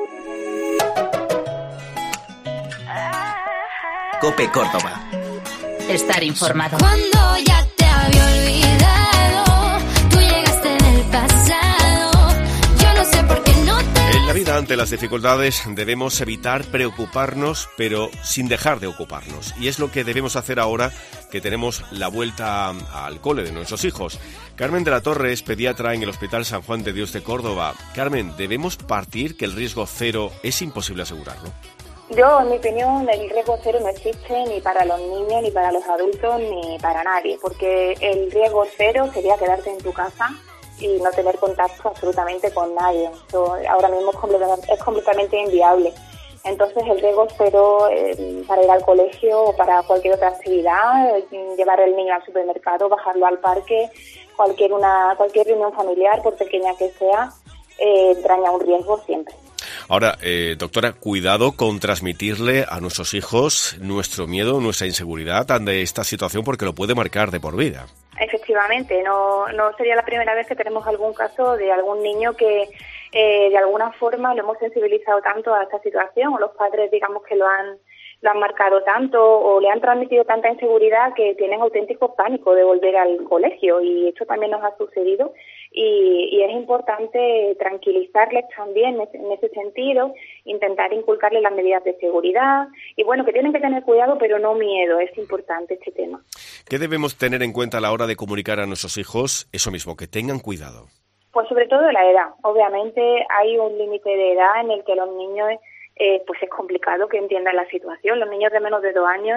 COPE Córdoba. Estar informado. Cuando ya te había olvidado, tú llegaste en el pasado. Yo no sé por qué no te... En la vida, ante las dificultades, debemos evitar preocuparnos, pero sin dejar de ocuparnos. Y es lo que debemos hacer ahora que tenemos la vuelta al cole de nuestros hijos. Carmen de la Torre es pediatra en el Hospital San Juan de Dios de Córdoba. Carmen, ¿debemos partir que el riesgo cero es imposible asegurarlo? Yo, en mi opinión, el riesgo cero no existe ni para los niños, ni para los adultos, ni para nadie, porque el riesgo cero sería quedarte en tu casa y no tener contacto absolutamente con nadie. Eso ahora mismo es completamente inviable. Entonces, el riesgo cero para ir al colegio o para cualquier otra actividad, llevar el niño al supermercado, bajarlo al parque, cualquier reunión familiar, por pequeña que sea, entraña un riesgo siempre. Ahora, doctora, cuidado con transmitirle a nuestros hijos nuestro miedo, nuestra inseguridad ante esta situación, porque lo puede marcar de por vida. Efectivamente, no sería la primera vez que tenemos algún caso de algún niño que de alguna forma lo hemos sensibilizado tanto a esta situación, o los padres, digamos, que lo han marcado tanto o le han transmitido tanta inseguridad que tienen auténtico pánico de volver al colegio, y esto también nos ha sucedido y es importante tranquilizarles también en ese sentido, intentar inculcarles las medidas de seguridad y bueno, que tienen que tener cuidado pero no miedo, es importante este tema. ¿Qué debemos tener en cuenta a la hora de comunicar a nuestros hijos eso mismo, que tengan cuidado? Pues sobre todo la edad. Obviamente hay un límite de edad en el que los niños pues es complicado que entiendan la situación. Los niños de menos de 2 años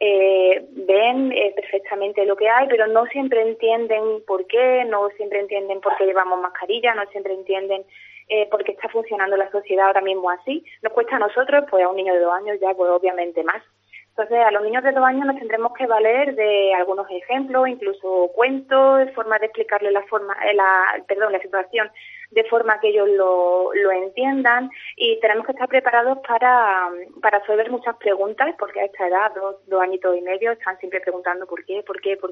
ven perfectamente lo que hay, pero no siempre entienden por qué, no siempre entienden por qué llevamos mascarilla, no siempre entienden por qué está funcionando la sociedad ahora mismo así. Nos cuesta a nosotros, pues a un niño de 2 años ya, pues obviamente más. Entonces, a los niños de 2 años nos tendremos que valer de algunos ejemplos, incluso cuentos, formas de explicarles la situación de forma que ellos lo entiendan, y tenemos que estar preparados para resolver muchas preguntas, porque a esta edad, 2 añitos y medio, están siempre preguntando por qué,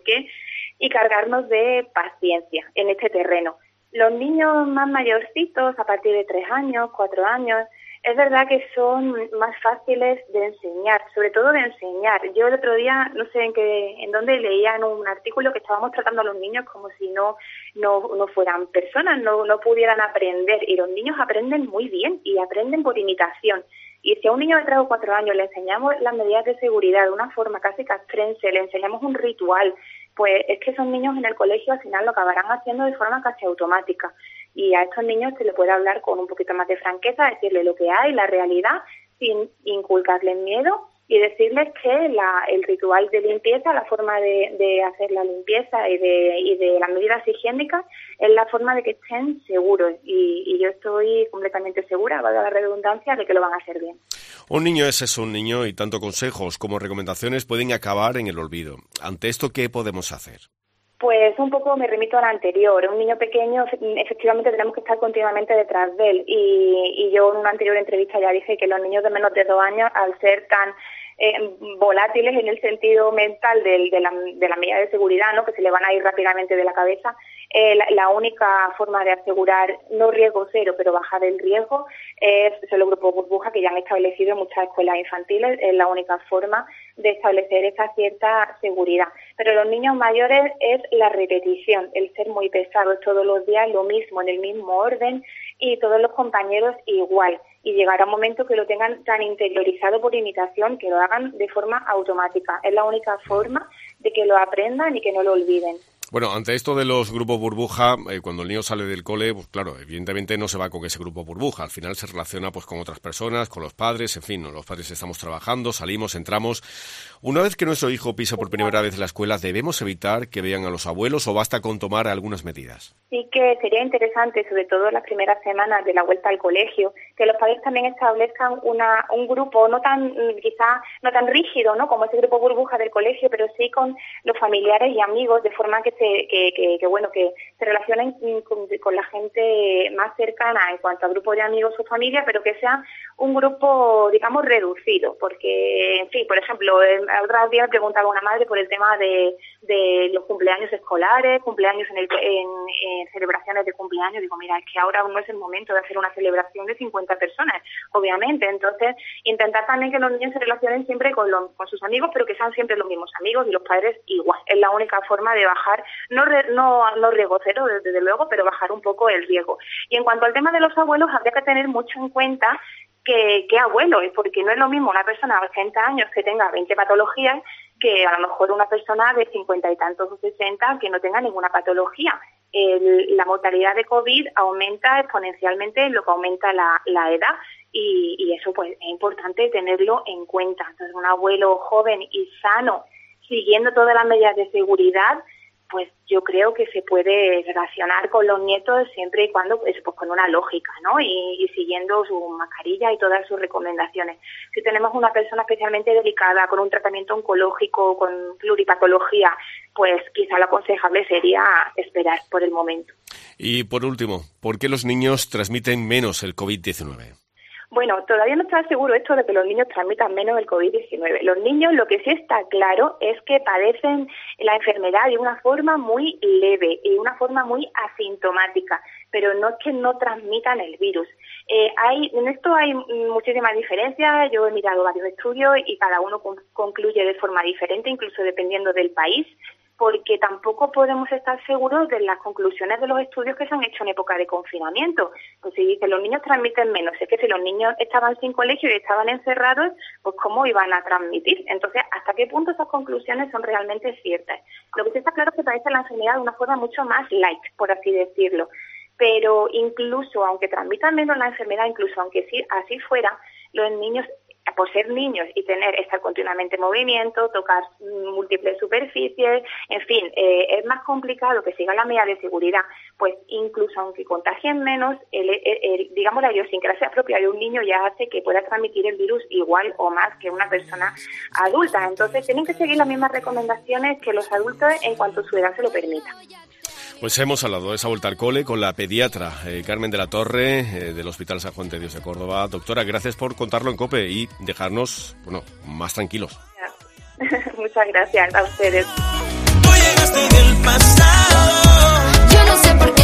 y cargarnos de paciencia en este terreno. Los niños más mayorcitos, a partir de 3 años, 4 años, es verdad que son más fáciles de enseñar, sobre todo de enseñar. Yo el otro día, no sé en dónde leía en un artículo que estábamos tratando a los niños como si no fueran personas, no pudieran aprender. Y los niños aprenden muy bien y aprenden por imitación. Y si a un niño de 3 o 4 años le enseñamos las medidas de seguridad de una forma casi castrense, le enseñamos un ritual, pues es que esos niños en el colegio al final lo acabarán haciendo de forma casi automática. Y a estos niños se les puede hablar con un poquito más de franqueza, decirles lo que hay, la realidad, sin inculcarles miedo, y decirles que el ritual de limpieza, la forma de hacer la limpieza y de las medidas higiénicas es la forma de que estén seguros. Y yo estoy completamente segura, valga la redundancia, de que lo van a hacer bien. Un niño es eso, un niño, y tanto consejos como recomendaciones pueden acabar en el olvido. Ante esto, ¿qué podemos hacer? Pues un poco me remito a la anterior. Un niño pequeño, efectivamente, tenemos que estar continuamente detrás de él. Y yo en una anterior entrevista ya dije que los niños de menos de 2 años, al ser tan volátiles en el sentido mental de la medida de seguridad, ¿no?, que se le van a ir rápidamente de la cabeza, la única forma de asegurar, no riesgo cero, pero bajar el riesgo, son los grupos burbuja que ya han establecido en muchas escuelas infantiles. Es la única forma de establecer esa cierta seguridad. Pero los niños mayores es la repetición, el ser muy pesados todos los días, lo mismo, en el mismo orden, y todos los compañeros igual. Y llegará un momento que lo tengan tan interiorizado por imitación que lo hagan de forma automática. Es la única forma de que lo aprendan y que no lo olviden. Bueno, ante esto de los grupos burbuja, cuando el niño sale del cole, pues claro, evidentemente no se va con ese grupo burbuja. Al final se relaciona pues con otras personas, con los padres, en fin, ¿no? Los padres estamos trabajando, salimos, entramos. Una vez que nuestro hijo pisa por primera vez la escuela, ¿debemos evitar que vean a los abuelos o basta con tomar algunas medidas? Sí que sería interesante, sobre todo en las primeras semanas de la vuelta al colegio, que los padres también establezcan un grupo quizá no tan rígido, ¿no?, como ese grupo burbuja del colegio, pero sí con los familiares y amigos, de forma que se relacionen con la gente más cercana en cuanto a grupo de amigos o familia, pero que sea un grupo, digamos, reducido, porque, en fin, por ejemplo, Otro día me preguntaba una madre por el tema de los cumpleaños escolares, cumpleaños en celebraciones de cumpleaños. Digo, mira, es que ahora aún no es el momento de hacer una celebración de 50 personas, obviamente. Entonces, intentar también que los niños se relacionen siempre con sus amigos, pero que sean siempre los mismos amigos, y los padres igual. Es la única forma de bajar, no riesgo cero, desde luego, pero bajar un poco el riesgo. Y en cuanto al tema de los abuelos, habría que tener mucho en cuenta que abuelo, porque no es lo mismo una persona de 80 años que tenga 20 patologías que a lo mejor una persona de 50 y tantos o 60 que no tenga ninguna patología. La mortalidad de COVID aumenta exponencialmente en lo que aumenta la edad, y eso pues es importante tenerlo en cuenta. Entonces, un abuelo joven y sano, siguiendo todas las medidas de seguridad, pues yo creo que se puede relacionar con los nietos siempre y cuando, pues con una lógica, ¿no? Y siguiendo su mascarilla y todas sus recomendaciones. Si tenemos una persona especialmente delicada, con un tratamiento oncológico, con pluripatología, pues quizá lo aconsejable sería esperar por el momento. Y por último, ¿por qué los niños transmiten menos el COVID-19? Bueno, todavía no está seguro esto de que los niños transmitan menos el COVID-19. Los niños, lo que sí está claro es que padecen la enfermedad de una forma muy leve y de una forma muy asintomática, pero no es que no transmitan el virus. En esto hay muchísimas diferencias. Yo he mirado varios estudios y cada uno concluye de forma diferente, incluso dependiendo del país, porque tampoco podemos estar seguros de las conclusiones de los estudios que se han hecho en época de confinamiento. Pues si dicen los niños transmiten menos, es que si los niños estaban sin colegio y estaban encerrados, pues ¿cómo iban a transmitir? Entonces, ¿hasta qué punto esas conclusiones son realmente ciertas? Lo que sí está claro es que padecen la enfermedad de una forma mucho más light, por así decirlo. Pero incluso, aunque transmitan menos la enfermedad, incluso aunque sí, así fuera, los niños, por ser niños y estar continuamente en movimiento, tocar múltiples superficies, en fin, es más complicado que sigan la medida de seguridad, pues incluso aunque contagien menos, digamos la idiosincrasia propia de un niño ya hace que pueda transmitir el virus igual o más que una persona adulta. Entonces tienen que seguir las mismas recomendaciones que los adultos en cuanto su edad se lo permita. Pues hemos hablado de esa vuelta al cole con la pediatra Carmen de la Torre, del Hospital San Juan de Dios de Córdoba. Doctora, gracias por contarlo en COPE y dejarnos, más tranquilos. Muchas gracias a ustedes. Yo no sé por qué